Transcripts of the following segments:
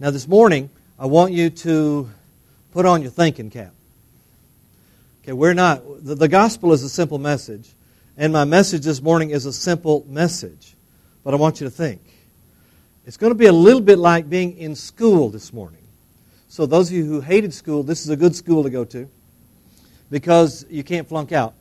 Now this morning, I want you to put on your thinking cap. Okay, the gospel is a simple message, and my message this morning is a simple message. But I want you to think. It's going to be a little bit like being in school this morning. So those of you who hated school, this is a good school to go to because you can't flunk out.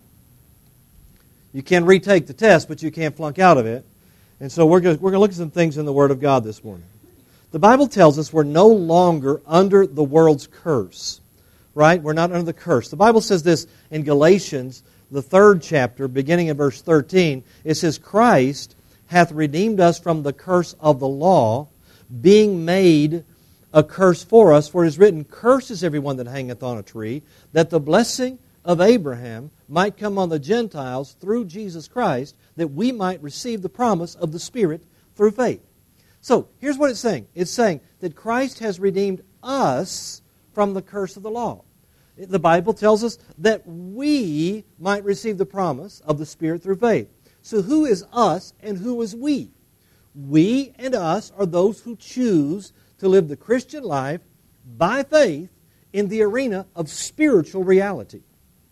You can retake the test, but you can't flunk out of it. And so we're going to look at some things in the Word of God this morning. The Bible tells us we're no longer under the world's curse. Right? We're not under the curse. The Bible says this in Galatians, the 3rd chapter, beginning in verse 13. It says, Christ hath redeemed us from the curse of the law, being made a curse for us. For it is written, Cursed is everyone that hangeth on a tree, that the blessing of Abraham might come on the Gentiles through Jesus Christ, that we might receive the promise of the Spirit through faith. So, here's what it's saying. It's saying that Christ has redeemed us from the curse of the law. The Bible tells us that we might receive the promise of the Spirit through faith. So who is us and who is we? We and us are those who choose to live the Christian life by faith in the arena of spiritual reality.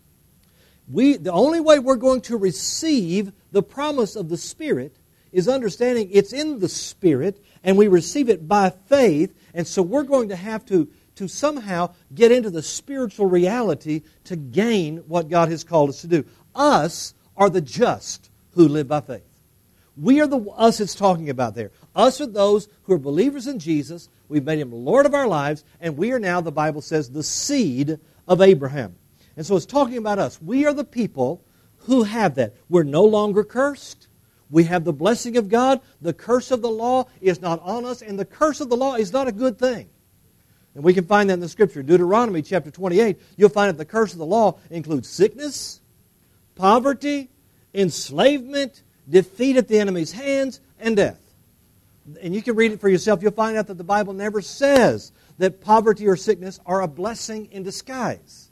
The only way we're going to receive the promise of the Spirit is understanding it's in the Spirit and we receive it by faith, and so we're going to have to somehow get into the spiritual reality to gain what God has called us to do. Us are the just who live by faith. We are the us it's talking about there. Us are those who are believers in Jesus. We've made Him Lord of our lives, and we are now, the Bible says, the seed of Abraham. And so it's talking about us. We are the people who have that. We're no longer cursed. We have the blessing of God. The curse of the law is not on us, and the curse of the law is not a good thing. And we can find that in the Scripture. Deuteronomy chapter 28, you'll find that the curse of the law includes sickness, poverty, enslavement, defeat at the enemy's hands, and death. And you can read it for yourself. You'll find out that the Bible never says that poverty or sickness are a blessing in disguise.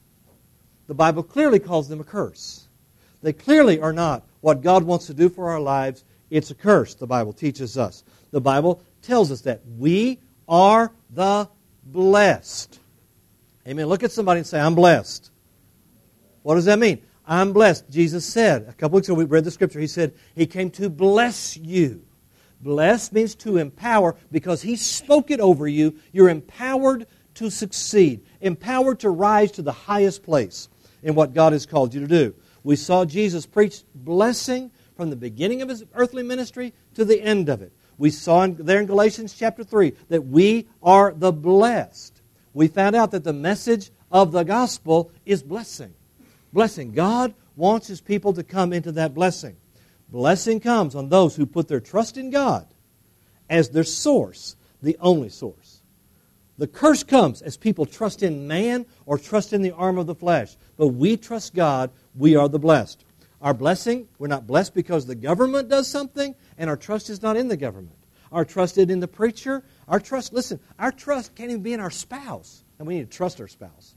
The Bible clearly calls them a curse. They clearly are not what God wants to do for our lives. It's a curse, the Bible teaches us. The Bible tells us that we are the blessed. Amen. Look at somebody and say, I'm blessed. What does that mean? I'm blessed. Jesus said, a couple weeks ago we read the Scripture, He said, He came to bless you. Blessed means to empower because He spoke it over you. You're empowered to succeed, empowered to rise to the highest place in what God has called you to do. We saw Jesus preach blessing from the beginning of His earthly ministry to the end of it. We saw there in Galatians chapter 3 that we are the blessed. We found out that the message of the gospel is blessing. Blessing. God wants His people to come into that blessing. Blessing comes on those who put their trust in God as their source, the only source. The curse comes as people trust in man or trust in the arm of the flesh. But we trust God, we are the blessed. Our blessing, we're not blessed because the government does something, and our trust is not in the government. Our trust is in the preacher. Our trust can't even be in our spouse. And we need to trust our spouse.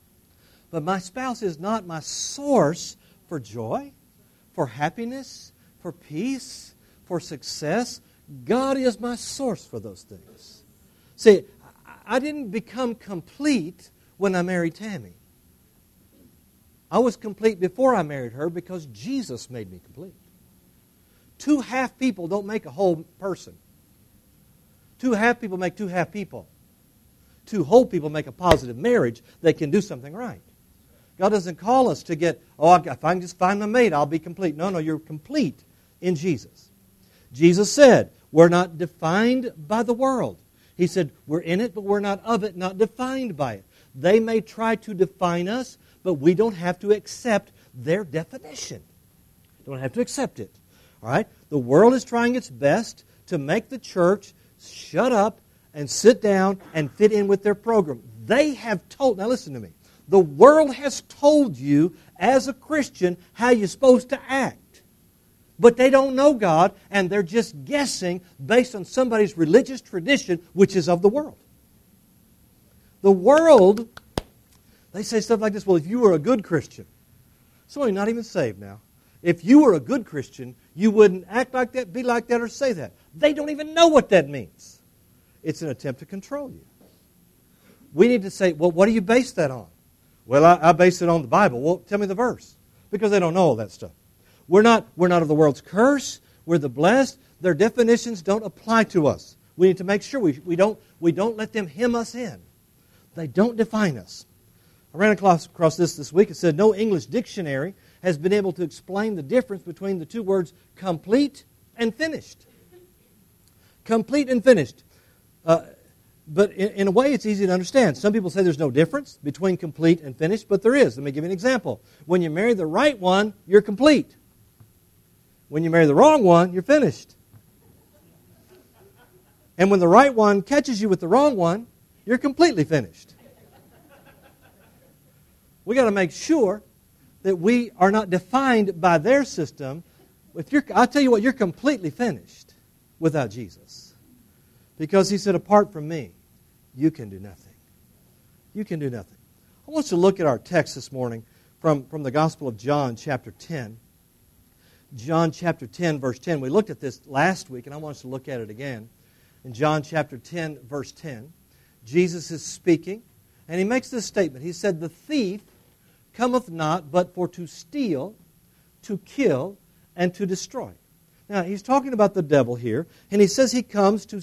But my spouse is not my source for joy, for happiness, for peace, for success. God is my source for those things. See, I didn't become complete when I married Tammy. I was complete before I married her because Jesus made me complete. 2 half people don't make a whole person. 2 half people make 2 half people. 2 whole people make a positive marriage that can do something right. God doesn't call us to get, if I can just find my mate, I'll be complete. No, you're complete in Jesus. Jesus said, we're not defined by the world. He said, we're in it, but we're not of it, not defined by it. They may try to define us, but we don't have to accept their definition. Don't have to accept it. All right? The world is trying its best to make the church shut up and sit down and fit in with their program. They have told, now listen to me, the world has told you as a Christian how you're supposed to act. But they don't know God, and they're just guessing based on somebody's religious tradition, which is of the world. The world, they say stuff like this, well, if you were a good Christian, somebody not even saved now, if you were a good Christian, you wouldn't act like that, be like that, or say that. They don't even know what that means. It's an attempt to control you. We need to say, well, what do you base that on? Well, I base it on the Bible. Well, tell me the verse. Because they don't know all that stuff. We're not of the world's curse. We're the blessed. Their definitions don't apply to us. We need to make sure we don't let them hem us in. They don't define us. I ran across this week. It said no English dictionary has been able to explain the difference between the two words complete and finished. Complete and finished. But in a way, it's easy to understand. Some people say there's no difference between complete and finished, but there is. Let me give you an example. When you marry the right one, you're complete. When you marry the wrong one, you're finished. And when the right one catches you with the wrong one, you're completely finished. We got to make sure that we are not defined by their system. I'll tell you what, you're completely finished without Jesus. Because He said, apart from me, you can do nothing. You can do nothing. I want you to look at our text this morning from the Gospel of John, chapter 10. John chapter 10, verse 10. We looked at this last week, and I want us to look at it again. In John chapter 10, verse 10, Jesus is speaking, and He makes this statement. He said, the thief cometh not but for to steal, to kill, and to destroy. Now, He's talking about the devil here, and He says he comes to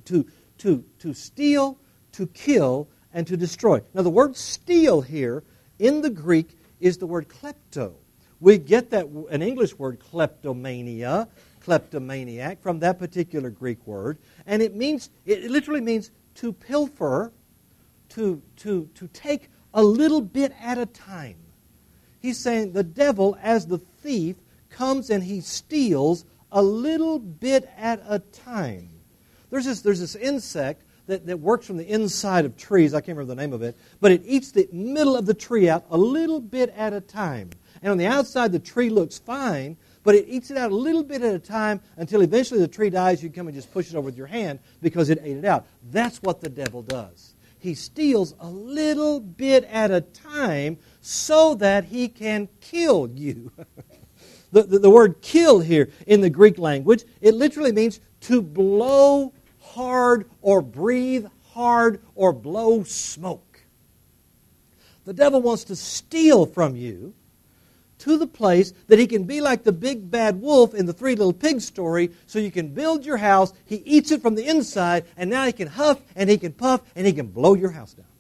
steal, to kill, and to destroy. Now, the word steal here in the Greek is the word klepto. We get that an English word kleptomania, kleptomaniac, from that particular Greek word, and it literally means to pilfer, to take a little bit at a time. He's saying the devil, as the thief, comes and he steals a little bit at a time. There's this insect that works from the inside of trees. I can't remember the name of it. But it eats the middle of the tree out a little bit at a time. And on the outside, the tree looks fine, but it eats it out a little bit at a time until eventually the tree dies. You come and just push it over with your hand because it ate it out. That's what the devil does. He steals a little bit at a time so that he can kill you. The word kill here in the Greek language, it literally means to blow hard or breathe hard or blow smoke. The devil wants to steal from you to the place that he can be like the big bad wolf in the Three Little Pigs story, so you can build your house, he eats it from the inside, and now he can huff and he can puff and he can blow your house down.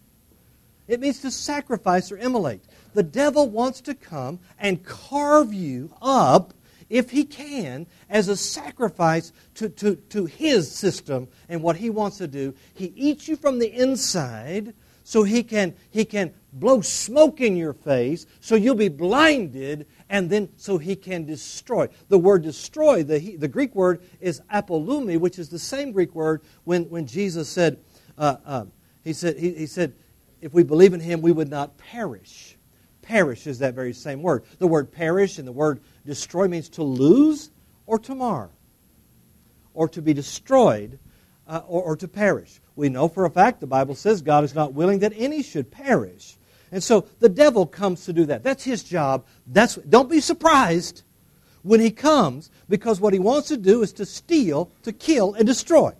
It means to sacrifice or immolate. The devil wants to come and carve you up, if he can, as a sacrifice to his system and what he wants to do. He eats you from the inside so he can blow smoke in your face so you'll be blinded, and then so he can destroy. The word destroy, the Greek word is apolumi, which is the same Greek word when Jesus said, he said, if we believe in Him, we would not perish. Perish is that very same word. The word perish and the word destroy means to lose or to mar, or to be destroyed, or to perish. We know for a fact the Bible says God is not willing that any should perish. And so the devil comes to do that. That's his job. Don't be surprised when he comes, because what he wants to do is to steal, to kill, and destroy.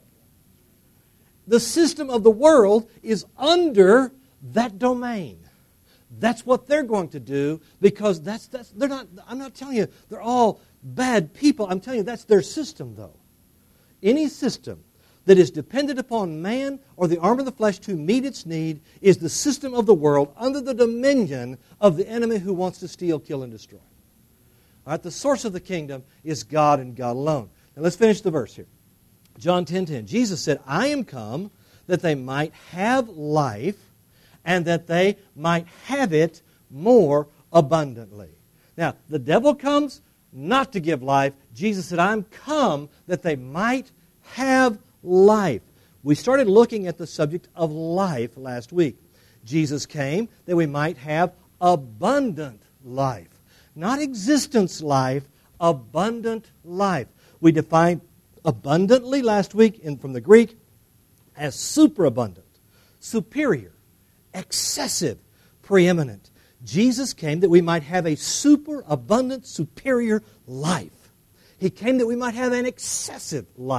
The system of the world is under that domain. That's what they're going to do, because they're not. I'm not telling you they're all bad people. I'm telling you that's their system, though. Any system that is dependent upon man or the arm of the flesh to meet its need is the system of the world under the dominion of the enemy who wants to steal, kill, and destroy. All right, the source of the kingdom is God and God alone. Now let's finish the verse here. John 10:10. Jesus said, I am come that they might have life, and that they might have it more abundantly. Now, the devil comes not to give life. Jesus said, I'm come that they might have life. We started looking at the subject of life last week. Jesus came that we might have abundant life. Not existence life, abundant life. We defined abundantly last week from the Greek as superabundant, superior, excessive, preeminent. Jesus came that we might have a superabundant, superior life. He came that we might have an excessive life.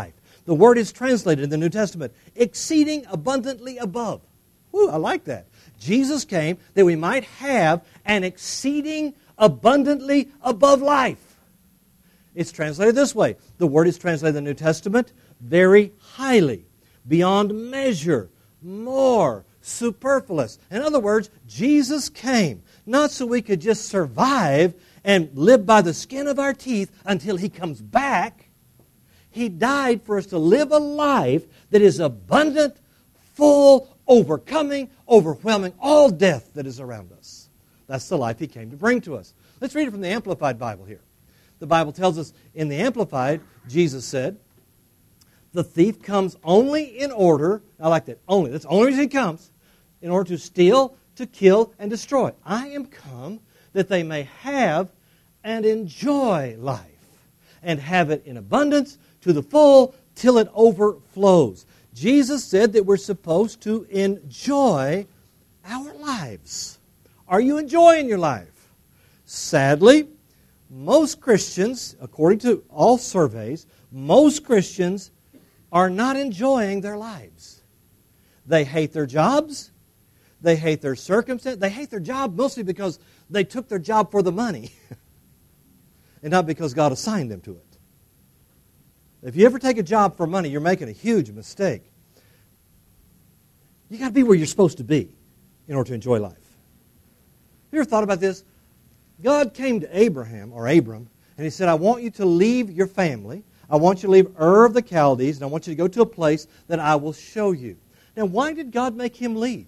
The word is translated in the New Testament, exceeding abundantly above. Woo, I like that. Jesus came that we might have an exceeding abundantly above life. It's translated this way. The word is translated in the New Testament, very highly, beyond measure, more, superfluous. In other words, Jesus came not so we could just survive and live by the skin of our teeth until He comes back. He died for us to live a life that is abundant, full, overcoming, overwhelming all death that is around us. That's the life He came to bring to us. Let's read it from the Amplified Bible here. The Bible tells us in the Amplified, Jesus said, the thief comes only in order, I like that, only, that's the only reason he comes, in order to steal, to kill, and destroy. I am come that they may have and enjoy life, and have it in abundance to the full till it overflows. Jesus said that we're supposed to enjoy our lives. Are you enjoying your life? Sadly, most Christians, according to all surveys, most Christians are not enjoying their lives. They hate their jobs. They hate their circumstance. They hate their job mostly because they took their job for the money and not because God assigned them to it. If you ever take a job for money, you're making a huge mistake. You got to be where you're supposed to be in order to enjoy life. You ever thought about this? God came to Abraham, or Abram, and He said, I want you to leave your family. I want you to leave Ur of the Chaldees, and I want you to go to a place that I will show you. Now, why did God make him leave?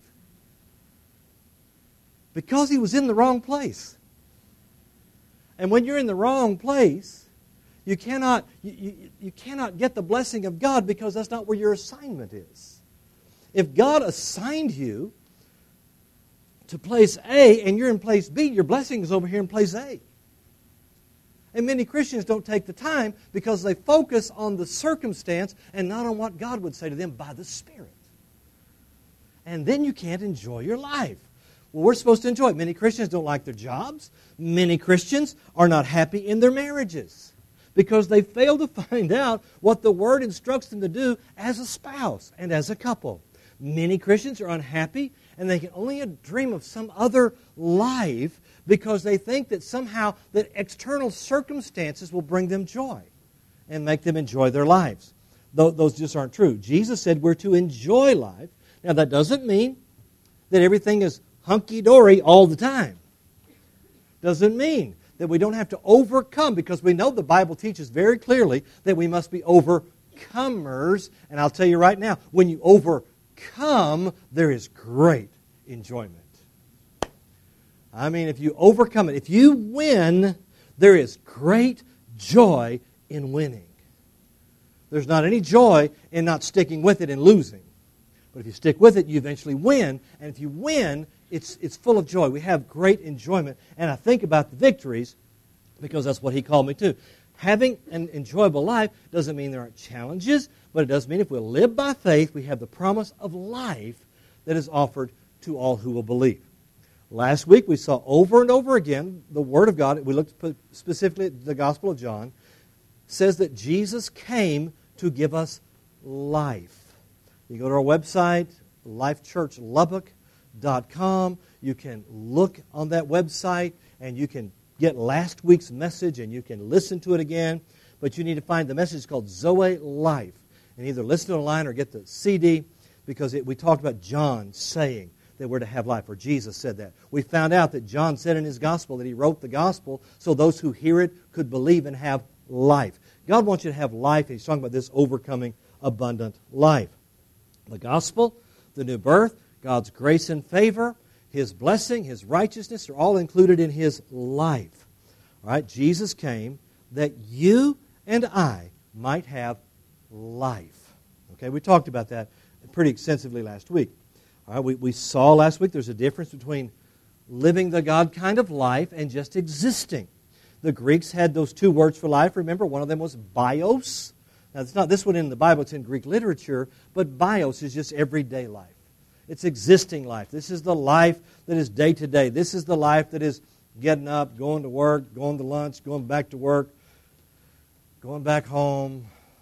Because he was in the wrong place. And when you're in the wrong place, you cannot get the blessing of God because that's not where your assignment is. If God assigned you to place A and you're in place B, your blessing is over here in place A. And many Christians don't take the time because they focus on the circumstance and not on what God would say to them by the Spirit. And then you can't enjoy your life. Well, we're supposed to enjoy it. Many Christians don't like their jobs. Many Christians are not happy in their marriages because they fail to find out what the Word instructs them to do as a spouse and as a couple. Many Christians are unhappy and they can only dream of some other life because they think that somehow that external circumstances will bring them joy and make them enjoy their lives. Those just aren't true. Jesus said we're to enjoy life. Now that doesn't mean that everything is hunky-dory all the time. Doesn't mean that we don't have to overcome, because we know the Bible teaches very clearly that we must be overcomers. And I'll tell you right now, when you overcome, there is great enjoyment. I mean, if you overcome it, if you win, there is great joy in winning. There's not any joy in not sticking with it and losing. But if you stick with it, you eventually win. And if you win, it's full of joy. We have great enjoyment. And I think about the victories because that's what He called me to. Having an enjoyable life doesn't mean there aren't challenges, but it does mean if we'll live by faith, we have the promise of life that is offered to all who will believe. Last week we saw over and over again the Word of God. We looked specifically at the Gospel of John. Says that Jesus came to give us life. You go to our website, lifechurchlubbock.com. You can look on that website and you can get last week's message and you can listen to it again. But you need to find the message called Zoe Life. And either listen online or get the CD, because we talked about John saying that we're to have life, or Jesus said that. We found out that John said in his gospel that he wrote the gospel so those who hear it could believe and have life. God wants you to have life. He's talking about this overcoming abundant life. The gospel, the new birth, God's grace and favor, His blessing, His righteousness are all included in His life. All right? Jesus came that you and I might have life. Okay, we talked about that pretty extensively last week. All right, we saw last week there's a difference between living the God kind of life and just existing. The Greeks had those two words for life. Remember, one of them was bios. Now, it's not this one in the Bible, it's in Greek literature, but bios is just everyday life. It's existing life. This is the life that is day to day. This is the life that is getting up, going to work, going to lunch, going back to work, going back home,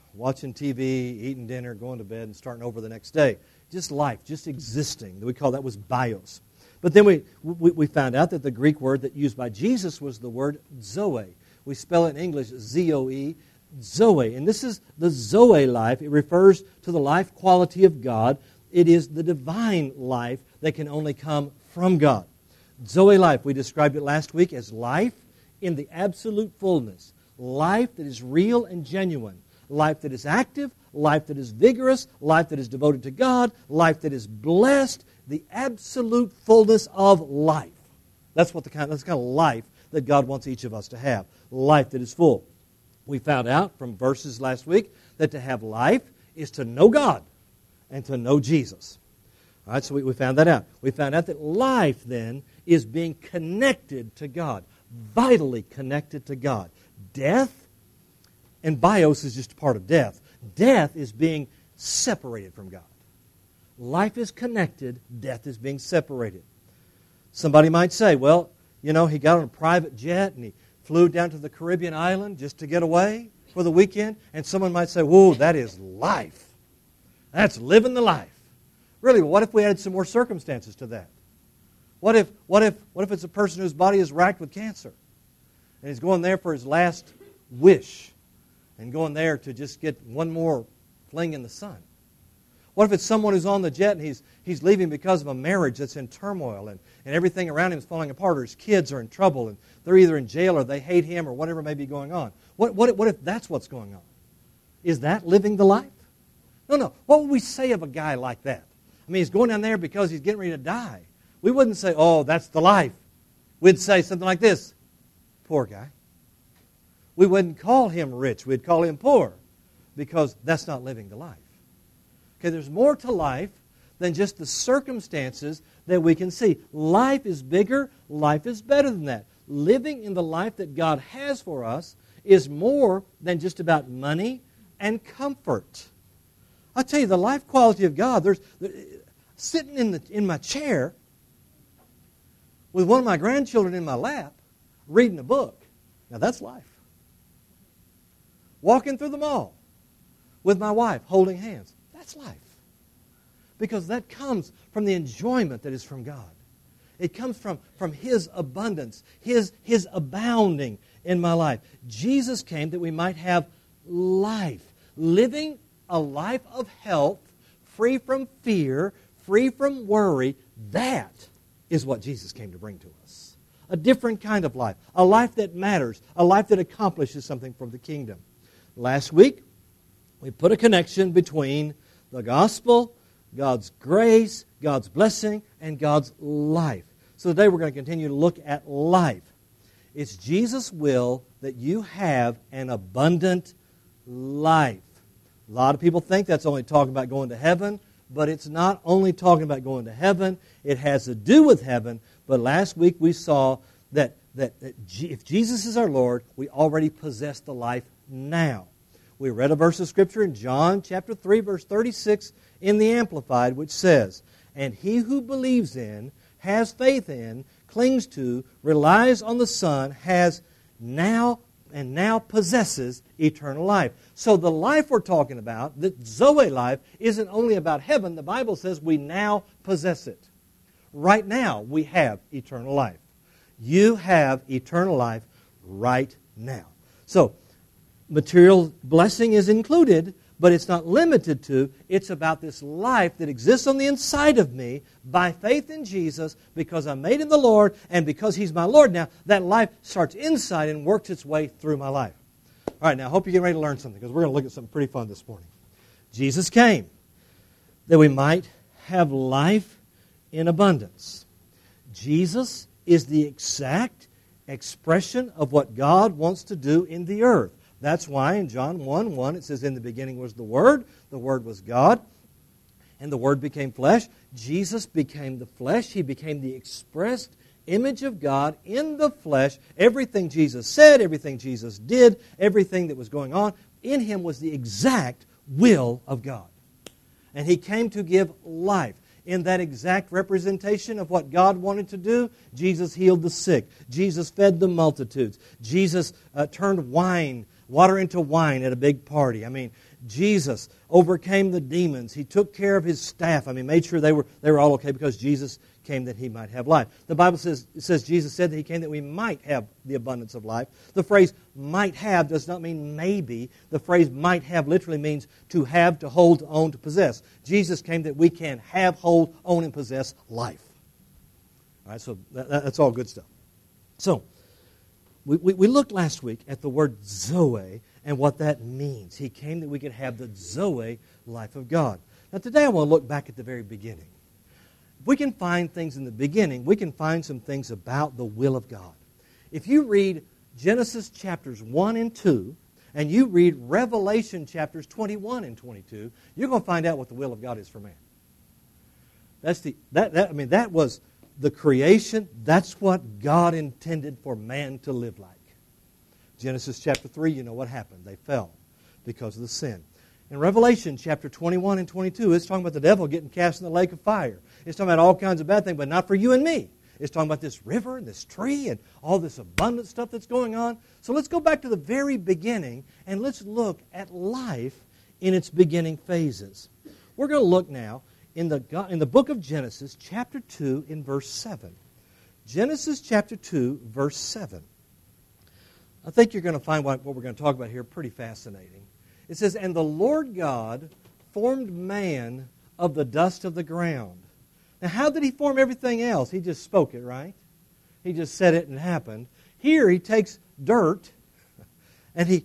watching TV, eating dinner, going to bed, and starting over the next day. Just life, just existing. We call that was bios. But then we found out that the Greek word that used by Jesus was the word zoe. We spell it in English Z-O-E, zoe. And this is the zoe life. It refers to the life quality of God. It is the divine life that can only come from God. Zoe life, we described it last week as life in the absolute fullness. Life that is real and genuine. Life that is active, life that is vigorous, life that is devoted to God, life that is blessed, the absolute fullness of life. That's the kind of life that God wants each of us to have. Life that is full. We found out from verses last week that to have life is to know God and to know Jesus. All right, so we found that out. We found out that life then is being connected to God, vitally connected to God. Death and bios is just a part of death. Death is being separated from God. Life is connected, death is being separated. Somebody might say, well, you know, he got on a private jet and he flew down to the Caribbean island just to get away for the weekend. And someone might say, whoa, that is life. That's living the life. Really, what if we added some more circumstances to that? What if it's a person whose body is racked with cancer and he's going there for his last wish and going there to just get one more fling in the sun? What if it's someone who's on the jet and he's leaving because of a marriage that's in turmoil and everything around him is falling apart, or his kids are in trouble and they're either in jail or they hate him or whatever may be going on? What if that's what's going on? Is that living the life? No. What would we say of a guy like that? I mean, he's going down there because he's getting ready to die. We wouldn't say, oh, that's the life. We'd say something like this: poor guy. We wouldn't call him rich. We'd call him poor, because that's not living the life. Okay, there's more to life than just the circumstances that we can see. Life is bigger. Life is better than that. Living in the life that God has for us is more than just about money and comfort. I'll tell you, the life quality of God, sitting in my chair with one of my grandchildren in my lap, reading a book. Now that's life. Walking through the mall with my wife, holding hands. That's life. Because that comes from the enjoyment that is from God. It comes from His abundance, His abounding in my life. Jesus came that we might have life. Living a life of health, free from fear, free from worry. That is what Jesus came to bring to us. A different kind of life. A life that matters. A life that accomplishes something for the kingdom. Last week, we put a connection between the gospel, God's grace, God's blessing, and God's life. So today we're going to continue to look at life. It's Jesus' will that you have an abundant life. A lot of people think that's only talking about going to heaven, but it's not only talking about going to heaven. It has to do with heaven. But last week we saw that if Jesus is our Lord, we already possess the life now. We read a verse of Scripture in John chapter 3, verse 36 in the Amplified, which says, "And he who believes in, has faith in, clings to, relies on the Son, has now possesses eternal life." So the life we're talking about, the Zoe life, isn't only about heaven. The Bible says we now possess it. Right now we have eternal life. You have eternal life right now. So material blessing is included, but it's not limited to. It's about this life that exists on the inside of me by faith in Jesus, because I'm made in the Lord, and because He's my Lord now, that life starts inside and works its way through my life. All right, now I hope you're getting ready to learn something, because we're going to look at something pretty fun this morning. Jesus came that we might have life in abundance. Jesus is the exact expression of what God wants to do in the earth. That's why in John 1:1 it says, "In the beginning was the Word was God, and the Word became flesh." Jesus became the flesh. He became the expressed image of God in the flesh. Everything Jesus said, everything Jesus did, everything that was going on in Him was the exact will of God. And He came to give life. In that exact representation of what God wanted to do, Jesus healed the sick. Jesus fed the multitudes. Jesus turned water into wine at a big party. I mean, Jesus overcame the demons. He took care of his staff. Made sure they were all okay because Jesus came that he might have life. The Bible says Jesus said that he came that we might have the abundance of life. The phrase might have does not mean maybe. The phrase might have literally means to have, to hold, to own, to possess. Jesus came that we can have, hold, own, and possess life. All right, so that's all good stuff. So, we looked last week at the word Zoe and what that means. He came that we could have the Zoe life of God. Now today I want to look back at the very beginning. If we can find things in the beginning, we can find some things about the will of God. If you read Genesis chapters 1 and 2, and you read Revelation chapters 21 and 22, you're going to find out what the will of God is for man. That was the creation. That's what God intended for man to live like. Genesis chapter 3, you know what happened. They fell because of the sin. In Revelation chapter 21 and 22, it's talking about the devil getting cast in the lake of fire. It's talking about all kinds of bad things, but not for you and me. It's talking about this river and this tree and all this abundant stuff that's going on. So let's go back to the very beginning and let's look at life in its beginning phases. We're going to look now in the book of Genesis, chapter 2, in verse 7. Genesis chapter 2, verse 7. I think you're going to find what we're going to talk about here pretty fascinating. It says, "And the Lord God formed man of the dust of the ground." Now, how did he form everything else? He just spoke it, right? He just said it and it happened. Here, he takes dirt, and he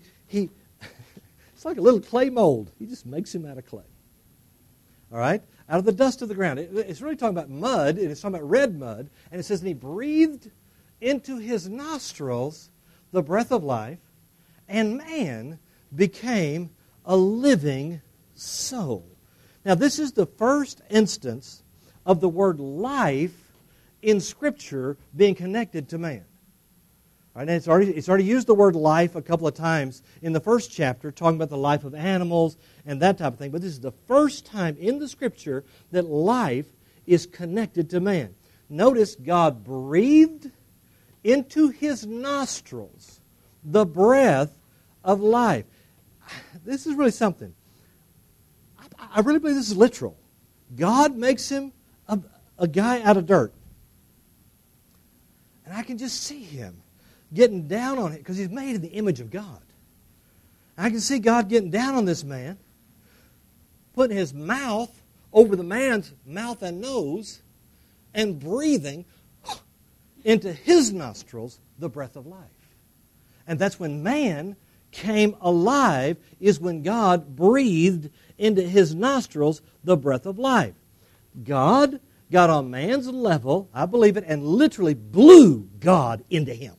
it's like a little clay mold. He just makes him out of clay. All right? Out of the dust of the ground. It's really talking about mud, and it's talking about red mud. And it says, "And he breathed into his nostrils the breath of life, and man became a living soul." Now, this is the first instance of the word life in Scripture being connected to man. All right, and it's already used the word life a couple of times in the first chapter, talking about the life of animals and that type of thing. But this is the first time in the Scripture that life is connected to man. Notice God breathed into his nostrils the breath of life. This is really something. I really believe this is literal. God makes him a guy out of dirt. And I can just see him getting down on it because he's made in the image of God. I can see God getting down on this man, putting his mouth over the man's mouth and nose, and breathing into his nostrils the breath of life. And that's when man came alive, is when God breathed into his nostrils the breath of life. God got on man's level, I believe it, and literally blew God into him.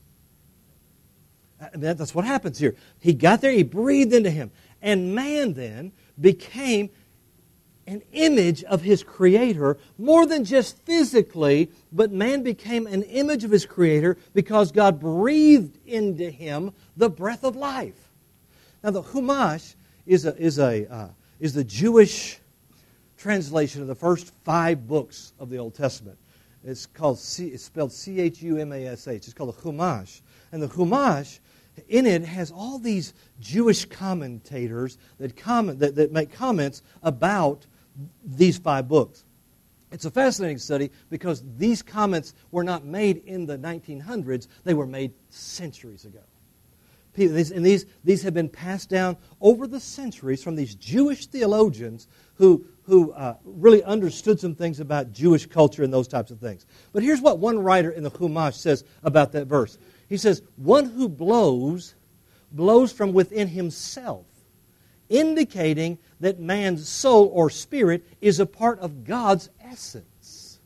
That's what happens here. He got there, he breathed into him. And man then became an image of his Creator, more than just physically, but man became an image of his Creator because God breathed into him the breath of life. Now, the Chumash is the Jewish translation of the first 5 books of the Old Testament. It's spelled Chumash. It's called the Chumash. And the Chumash, in it, has all these Jewish commentators that make comments about these 5 books. It's a fascinating study because these comments were not made in the 1900s. They were made centuries ago. And these have been passed down over the centuries from these Jewish theologians who really understood some things about Jewish culture and those types of things. But here's what one writer in the Chumash says about that verse. He says, "One who blows from within himself, indicating that man's soul or spirit is a part of God's essence."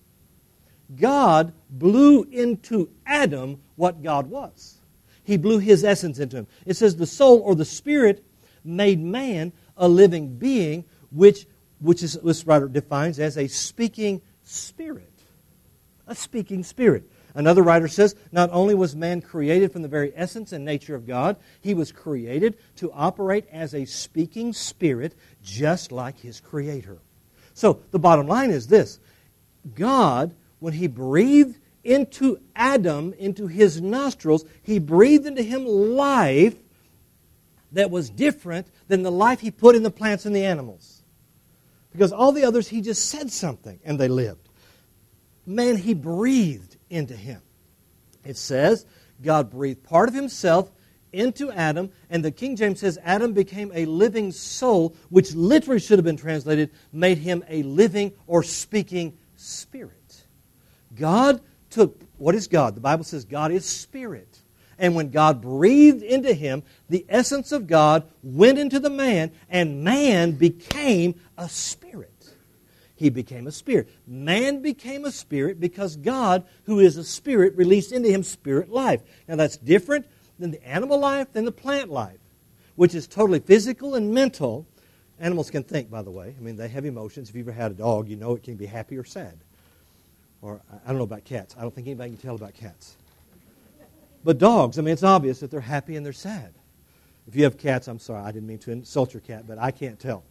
God blew into Adam what God was. He blew his essence into him. It says the soul or the spirit made man a living being, which this writer defines as a speaking spirit. A speaking spirit. Another writer says, not only was man created from the very essence and nature of God, he was created to operate as a speaking spirit just like his Creator. So the bottom line is this. God, when he breathed into Adam, into his nostrils, he breathed into him life, that was different than the life He put in the plants and the animals. Because all the others, He just said something and they lived. Man, He breathed into him. It says God breathed part of Himself into Adam, and the King James says Adam became a living soul, which literally should have been translated, made him a living or speaking spirit. God took, what is God? The Bible says God is spirit. And when God breathed into him, the essence of God went into the man, and man became a spirit. He became a spirit. Man became a spirit because God, who is a spirit, released into him spirit life. Now that's different than the animal life, than the plant life, which is totally physical and mental. Animals can think, by the way. I mean, they have emotions. If you've ever had a dog, you know it can be happy or sad. Or, I don't know about cats. I don't think anybody can tell about cats. But dogs, I mean, it's obvious that they're happy and they're sad. If you have cats, I'm sorry, I didn't mean to insult your cat, but I can't tell.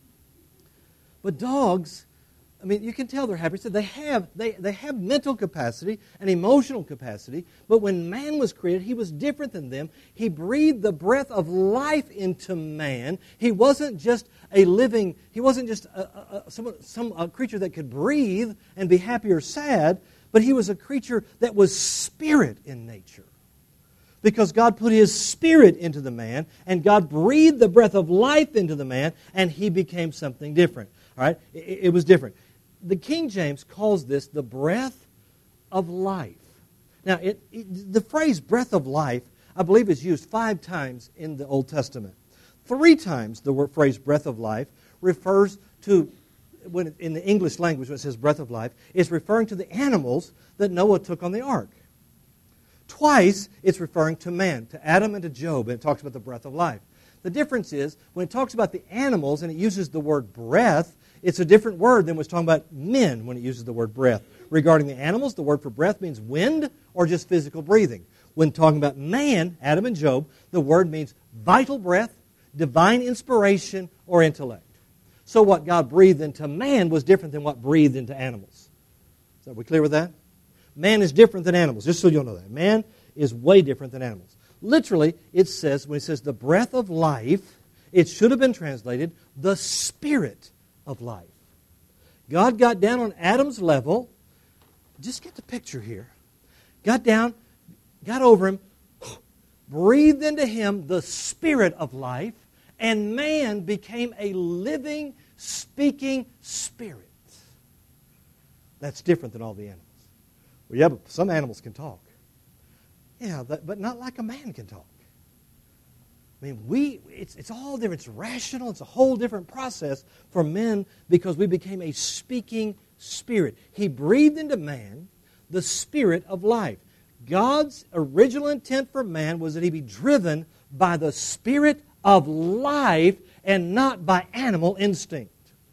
But dogs, I mean, you can tell they're happy. So they have mental capacity and emotional capacity. But when man was created, he was different than them. He breathed the breath of life into man. He wasn't just a living. He wasn't just some creature that could breathe and be happy or sad. But he was a creature that was spirit in nature. Because God put His Spirit into the man, and God breathed the breath of life into the man, and he became something different. All right? It was different. The King James calls this the breath of life. Now, the phrase breath of life, I believe, is used 5 times in the Old Testament. 3 times the phrase breath of life refers to, when in the English language when it says breath of life, it's referring to the animals that Noah took on the ark. Twice, it's referring to man, to Adam and to Job, and it talks about the breath of life. The difference is, when it talks about the animals and it uses the word breath, it's a different word than when it's talking about men when it uses the word breath. Regarding the animals, the word for breath means wind or just physical breathing. When talking about man, Adam and Job, the word means vital breath, divine inspiration, or intellect. So what God breathed into man was different than what breathed into animals. Are we clear with that? Man is different than animals, just so you'll know that. Man is way different than animals. Literally, it says, when it says the breath of life, it should have been translated the spirit of life. God got down on Adam's level. Just get the picture here. Got down, got over him, breathed into him the spirit of life, and man became a living, speaking spirit. That's different than all the animals. Well, yeah, but some animals can talk. Yeah, but not like a man can talk. I mean, it's all different. It's rational. It's a whole different process for men because we became a speaking spirit. He breathed into man the spirit of life. God's original intent for man was that he be driven by the spirit of life and not by animal instinct.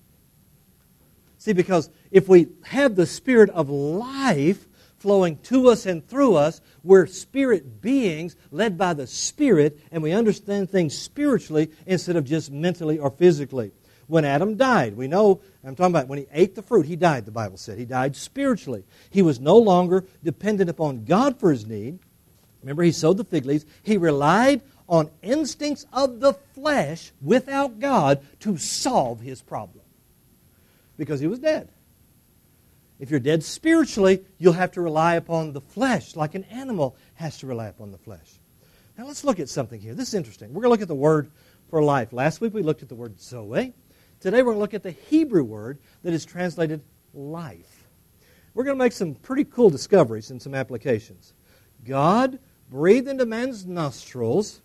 See, because if we have the spirit of life flowing to us and through us, we're spirit beings led by the Spirit, and we understand things spiritually instead of just mentally or physically. When Adam died, we know, I'm talking about when he ate the fruit, he died, the Bible said. He died spiritually. He was no longer dependent upon God for his need. Remember, he sowed the fig leaves. He relied on instincts of the flesh without God to solve his problem. Because he was dead. If you're dead spiritually, you'll have to rely upon the flesh like an animal has to rely upon the flesh. Now let's look at something here. This is interesting. We're going to look at the word for life. Last week we looked at the word zoe. Today we're going to look at the Hebrew word that is translated life. We're going to make some pretty cool discoveries and some applications. God breathed into man's nostrils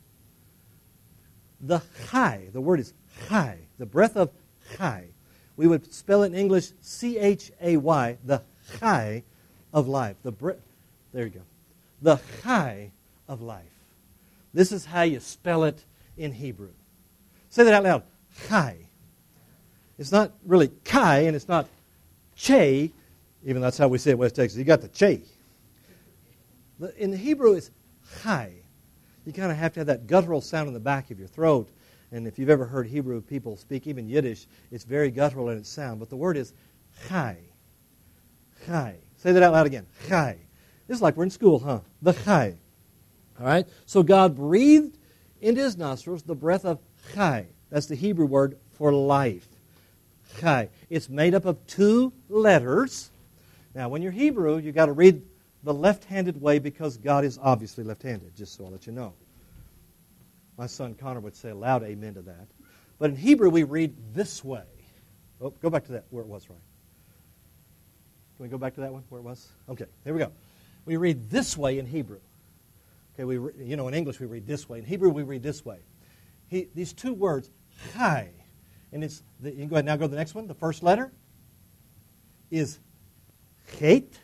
the chai. The word is chai, the breath of chai. We would spell it in English C-H-A-Y, the chai of life. There you go. The chai of life. This is how you spell it in Hebrew. Say that out loud. Chai. It's not really kai and it's not che, even though that's how we say it in West Texas. You got the che. In the Hebrew, it's chai. You kind of have to have that guttural sound in the back of your throat. And if you've ever heard Hebrew people speak, even Yiddish, it's very guttural in its sound. But the word is chai. Chai. Say that out loud again. Chai. This is like we're in school, huh? The chai. All right? So God breathed into his nostrils the breath of chai. That's the Hebrew word for life. Chai. It's made up of 2 letters. Now, when you're Hebrew, you've got to read the left-handed way because God is obviously left-handed, just so I'll let you know. My son Connor would say a loud amen to that. But in Hebrew, we read this way. Oh, go back to that where it was, right? Can we go back to that one where it was? Okay, here we go. We read this way in Hebrew. Okay, in English we read this way. In Hebrew we read this way. These 2 words, chai, and you can go ahead now. Go to the next one. The first letter is chet,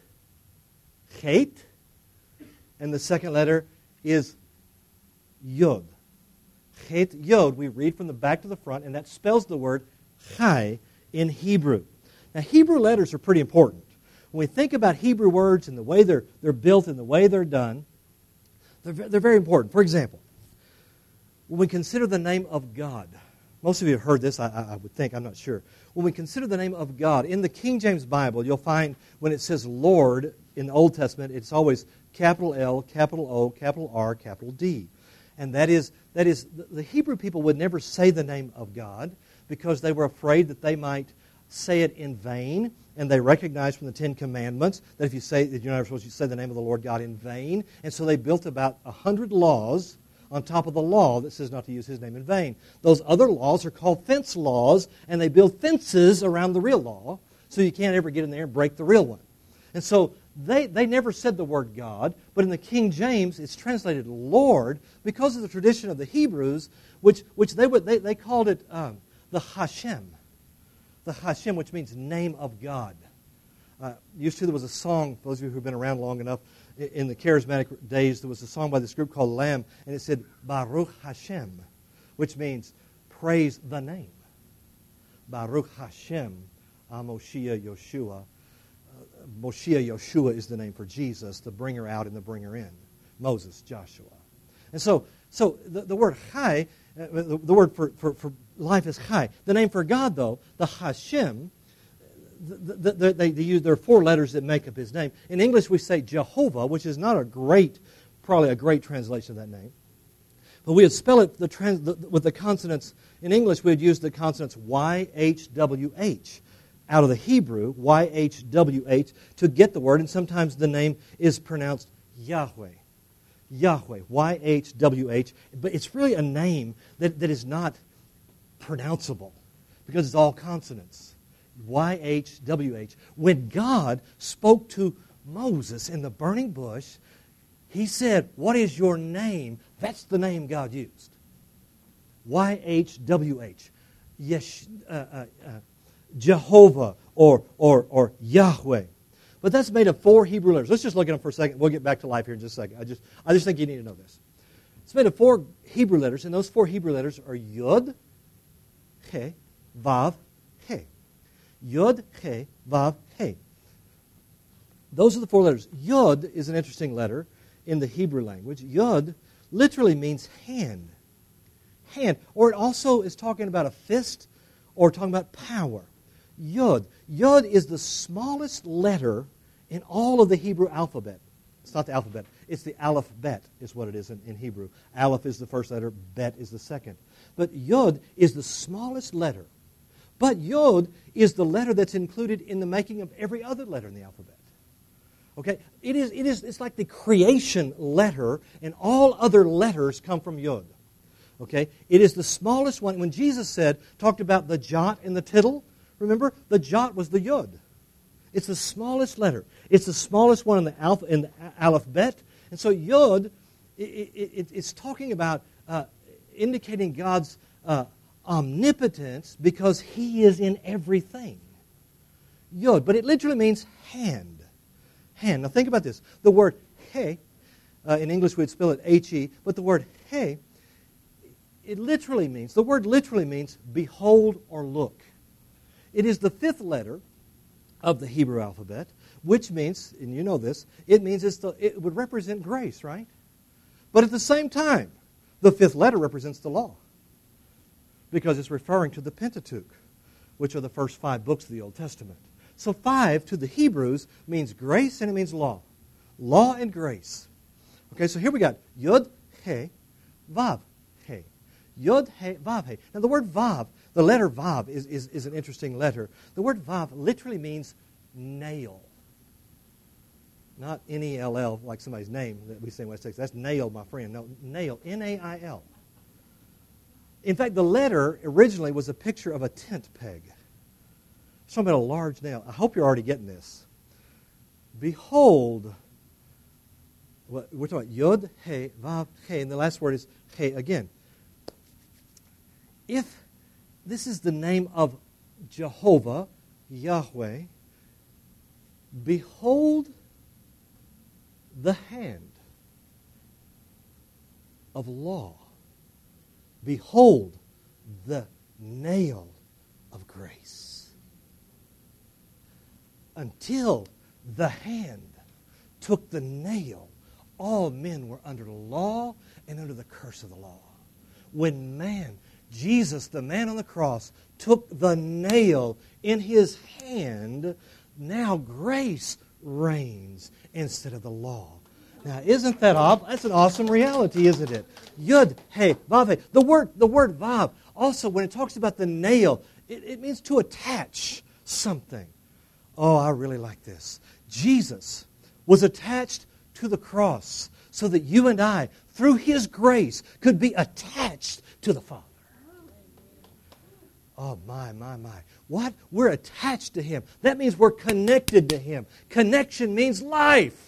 and the second letter is yod. Chet, yod. We read from the back to the front, and that spells the word chai in Hebrew. Now, Hebrew letters are pretty important. When we think about Hebrew words and the way they're built and the way they're done, they're very important. For example, when we consider the name of God, most of you have heard this, I would think, I'm not sure. When we consider the name of God, in the King James Bible, you'll find when it says Lord in the Old Testament, it's always capital L, capital O, capital R, capital D. And that is the Hebrew people would never say the name of God because they were afraid that they might say it in vain, and they recognized from the 10 Commandments that if you say that you're not supposed to say the name of the Lord God in vain, and so they built about 100 laws on top of the law that says not to use His name in vain. Those other laws are called fence laws, and they build fences around the real law, so you can't ever get in there and break the real one. And so they never said the word God, but in the King James it's translated Lord because of the tradition of the Hebrews, which they called it the Hashem. The Hashem, which means name of God. Used to, there was a song, those of you who have been around long enough, in the charismatic days, there was a song by this group called Lamb, and it said, Baruch Hashem, which means praise the name. Baruch Hashem, Moshiach Yeshua. Moshiach Yeshua is the name for Jesus, the bringer out and the bringer in. Moses, Joshua. And so the word chai, the word for life is chai. The name for God, though, the Hashem, there are 4 letters that make up His name. In English, we say Jehovah, which is not probably a great translation of that name. But we would spell it with the consonants. In English, we would use the consonants YHWH out of the Hebrew, YHWH, to get the word. And sometimes the name is pronounced Yahweh. Yahweh, YHWH. But it's really a name that is not pronounceable because it's all consonants. YHWH. When God spoke to Moses in the burning bush, He said, "What is your name?" That's the name God used. YHWH. Jehovah or Yahweh. But that's made of 4 Hebrew letters. Let's just look at them for a second. We'll get back to life here in just a second. I just think you need to know this. It's made of 4 Hebrew letters, and those 4 Hebrew letters are Yod, He, Vav, He. Yod, He, Vav, He. Those are the 4 letters. Yod is an interesting letter in the Hebrew language. Yod literally means hand. Hand. Or it also is talking about a fist or talking about power. Yod. Yod is the smallest letter in all of the Hebrew alphabet. It's not the alphabet. It's the aleph-bet is what it is in Hebrew. Aleph is the first letter. Bet is the second. But Yod is the smallest letter. But Yod is the letter that's included in the making of every other letter in the alphabet. Okay? It's like the creation letter, and all other letters come from Yod. Okay? It is the smallest one. When Jesus talked about the jot and the tittle, remember, the jot was the Yod. It's the smallest letter. It's the smallest one in the aleph-bet. And so Yod, it's talking about indicating God's omnipotence because He is in everything. Yod, but it literally means hand. Hand. Now think about this. The word He, in English we'd spell it H-E, but the word He, the word literally means behold or look. It is the 5th letter of the Hebrew alphabet, which means, and you know this, it means it would represent grace, right? But at the same time, the 5th letter represents the law because it's referring to the Pentateuch, which are the first 5 books of the Old Testament. So 5 to the Hebrews means grace and it means law. Law and grace. Okay, so here we got Yod, He, Vav, He. Yod, He, Vav, He. Now the word Vav, the letter Vav is an interesting letter. The word Vav literally means nail. Not N-E-L-L, like somebody's name that we say in West Texas. That's nail, my friend. No, nail, N-A-I-L. In fact, the letter originally was a picture of a tent peg. It's talking about a large nail. I hope you're already getting this. Behold, we're talking about Yod, He, Vav, He, and the last word is He again. If this is the name of Jehovah, Yahweh, behold the hand of law. Behold the nail of grace. Until the hand took the nail, all men were under the law and under the curse of the law. When man, Jesus, the man on the cross, took the nail in his hand, now grace reigns instead of the law. Now, isn't that that's an awesome reality, isn't it? Yud, He, Vav, He. The word Vav, also when it talks about the nail, it means to attach something. Oh, I really like this. Jesus was attached to the cross so that you and I, through His grace, could be attached to the Father. Oh, my. What? We're attached to Him. That means we're connected to Him. Connection means life.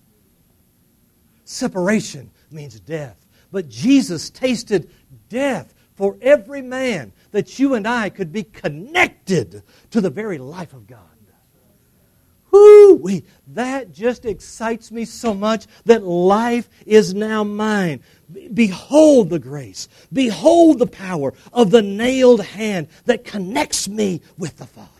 Separation means death. But Jesus tasted death for every man that you and I could be connected to the very life of God. Woo-wee! That just excites me so much that life is now mine. Behold the grace. Behold the power of the nailed hand that connects me with the Father.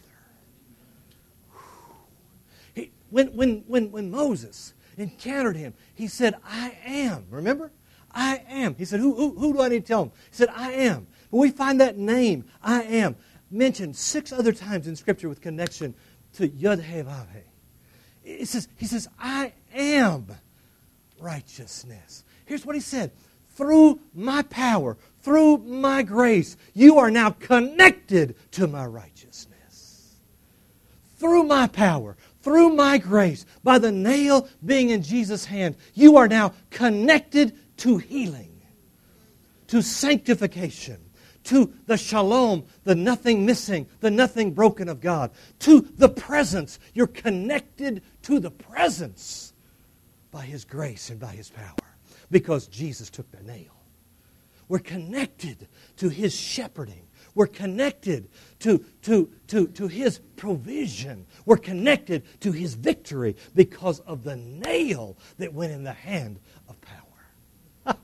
When Moses encountered Him, he said, I am. Remember? I am. He said, who do I need to tell him? He said, I am. But we find that name, I am, mentioned 6 other times in Scripture with connection to Yod He Vav He. He says, I am righteousness. Here's what He said. Through my power, through my grace, you are now connected to my righteousness. Through my power, through my grace, by the nail being in Jesus' hand, you are now connected to healing, to sanctification, to the shalom, the nothing missing, the nothing broken of God, to the presence. You're connected to the presence by His grace and by His power because Jesus took the nail. We're connected to His shepherding. We're connected to His provision. We're connected to His victory because of the nail that went in the hand of power.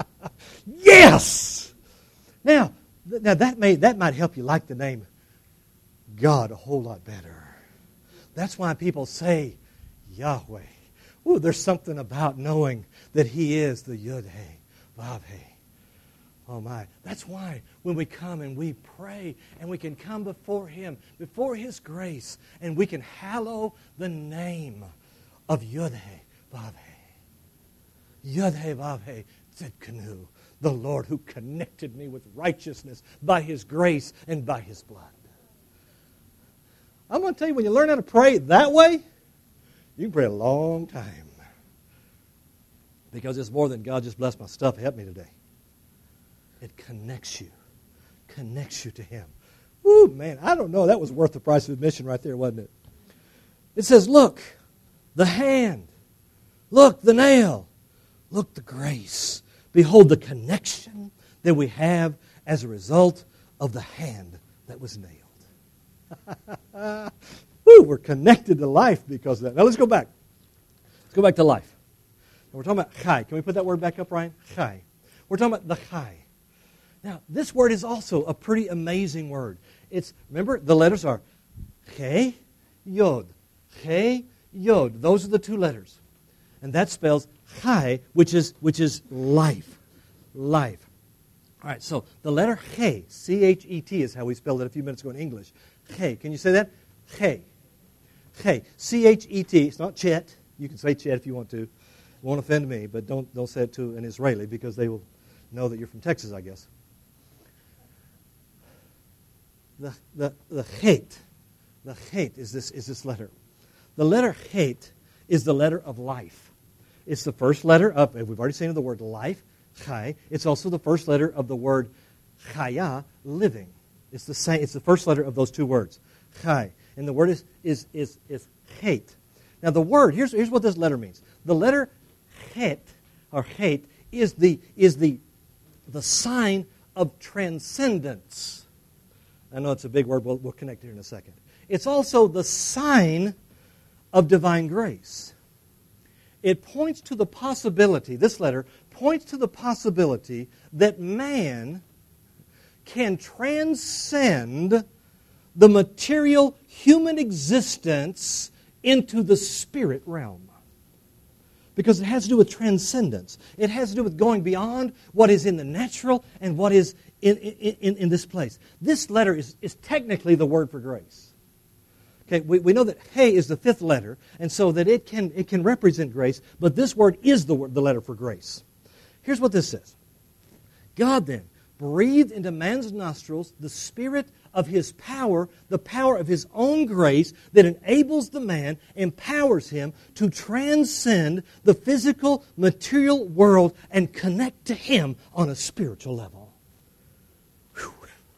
Yes! Now that might help you like the name God a whole lot better. That's why people say Yahweh. Ooh, there's something about knowing that He is the Yud He, Vav He. Oh my. That's why when we come and we pray and we can come before Him, before His grace, and we can hallow the name of Yud He, Vav He. Yud He, Vav He, Tzidkenu, the Lord who connected me with righteousness by His grace and by His blood. I'm going to tell you, when you learn how to pray that way, you can pray a long time. Because it's more than God just bless my stuff, help me today. It connects you to Him. Woo, man, I don't know. That was worth the price of admission right there, wasn't it? It says, look, the hand. Look, the nail. Look, the grace. Behold, the connection that we have as a result of the hand that was nailed. Woo, we're connected to life because of that. Now let's go back. Let's go back to life. Now we're talking about chai. Can we put that word back up, Ryan? Chai. We're talking about the chai. Now, this word is also a pretty amazing word. Remember, the letters are He, Yod. He, Yod. Those are the 2 letters. And that spells Chai, which is life. Life. All right, so the letter He, C-H-E-T is how we spelled it a few minutes ago in English. He. Can you say that? He. He. C-H-E-T. It's not Chet. You can say Chet if you want to. It won't offend me, but don't say it to an Israeli because they will know that you're from Texas, I guess. the chet. The chet is this letter. The letter chet is the letter of life. It's the first letter of, we've already seen the word life, chai. It's also the first letter of the word chaya, living. It's the same. It's the first letter of those two words, chai. And the word is chet. Now the word, here's what this letter means. The letter chet, or chet, is the sign of transcendence. I know it's a big word. We'll connect here in a second. It's also the sign of divine grace. It points to the possibility, this letter points to the possibility that man can transcend the material human existence into the spirit realm. Because it has to do with transcendence. It has to do with going beyond what is in the natural and what is in this place. This letter is technically the word for grace. Okay, we know that He is the fifth letter, and so that it can represent grace, but this word is the letter for grace. Here's what this says. God then breathed into man's nostrils the spirit of His power, the power of His own grace that enables the man, empowers him to transcend the physical, material world and connect to Him on a spiritual level. Whew.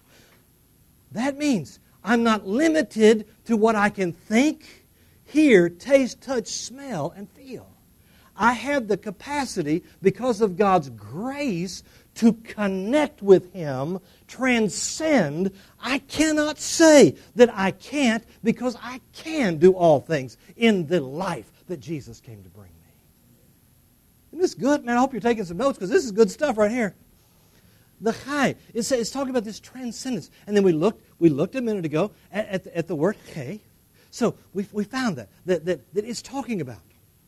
That means I'm not limited to what I can think, hear, taste, touch, smell, and feel. I have the capacity, because of God's grace, to connect with Him, transcend. I cannot say that I can't, because I can do all things in the life that Jesus came to bring me. Isn't this good? Man, I hope you're taking some notes, because this is good stuff right here. The chai, it's talking about this transcendence. And then we looked a minute ago at the word che. So we found that it's talking about.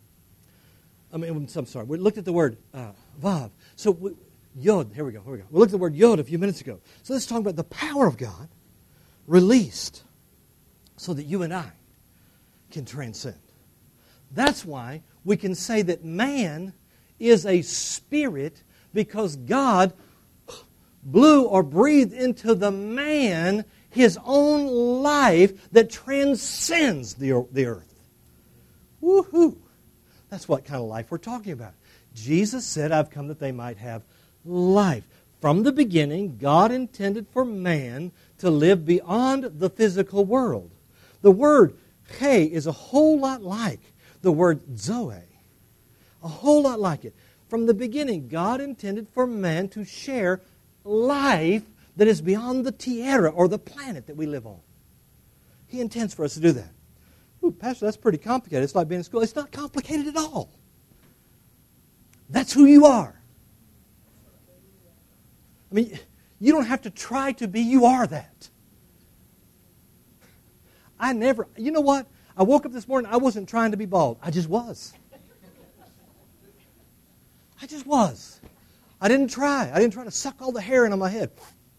I'm sorry. We looked at the word vav. So yod, here we go. We looked at the word yod a few minutes ago. So let's talk about the power of God released so that you and I can transcend. That's why we can say that man is a spirit, because God blew or breathed into the man His own life that transcends the earth. Woohoo! That's what kind of life we're talking about. Jesus said, I've come that they might have life. From the beginning, God intended for man to live beyond the physical world. The word che is a whole lot like the word zoe. A whole lot like it. From the beginning, God intended for man to share life that is beyond the tierra, or the planet that we live on. He intends for us to do that. Ooh, Pastor, that's pretty complicated. It's like being in school. It's not complicated at all. That's who you are. I mean, you don't have to try to be. You are that. You know what? I woke up this morning, I wasn't trying to be bald. I just was. I just was. I didn't try. I didn't try to suck all the hair in on my head.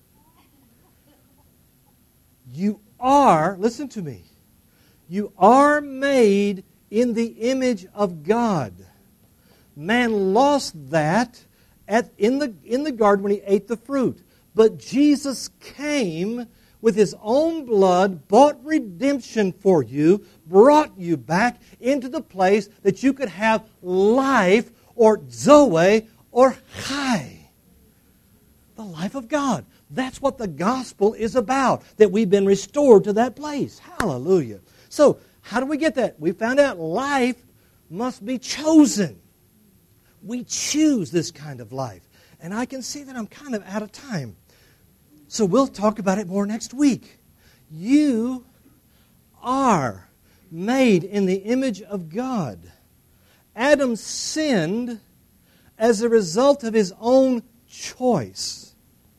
You are, listen to me, you are made in the image of God. Man lost that in the garden when he ate the fruit. But Jesus came with His own blood, bought redemption for you, brought you back into the place that you could have life, or zoe, or chai. The life of God. That's what the gospel is about, that we've been restored to that place. Hallelujah. So, how do we get that? We found out life must be chosen. We choose this kind of life. And I can see that I'm kind of out of time. So we'll talk about it more next week. You are made in the image of God. Adam sinned as a result of his own choice.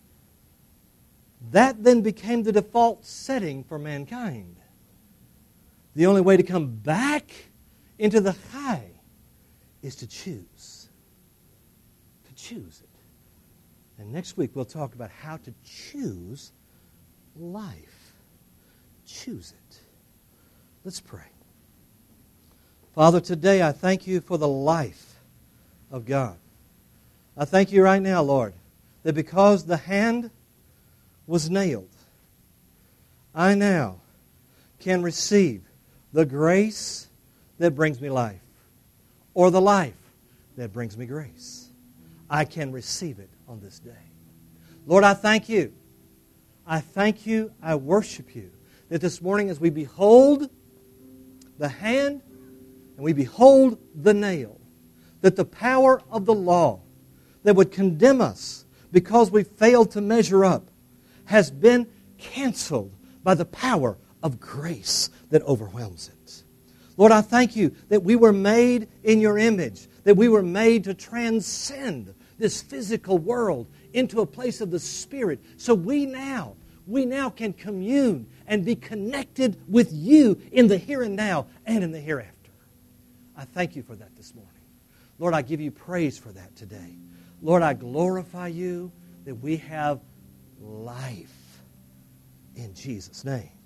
That then became the default setting for mankind. The only way to come back into the chai is to choose. To choose it. And next week we'll talk about how to choose life. Choose it. Let's pray. Father, today I thank You for the life of God. I thank You right now, Lord, that because the hand was nailed, I now can receive the grace that brings me life, or the life that brings me grace. I can receive it on this day. Lord, I thank you. I thank you. I worship you. That this morning as we behold the hand and we behold the nail, that the power of the law that would condemn us because we failed to measure up has been canceled by the power of grace that overwhelms it. Lord, I thank you that we were made in your image, that we were made to transcend this physical world into a place of the Spirit. So we now can commune and be connected with you in the here and now and in the hereafter. I thank you for that this morning. Lord, I give you praise for that today. Lord, I glorify you that we have life in Jesus' name.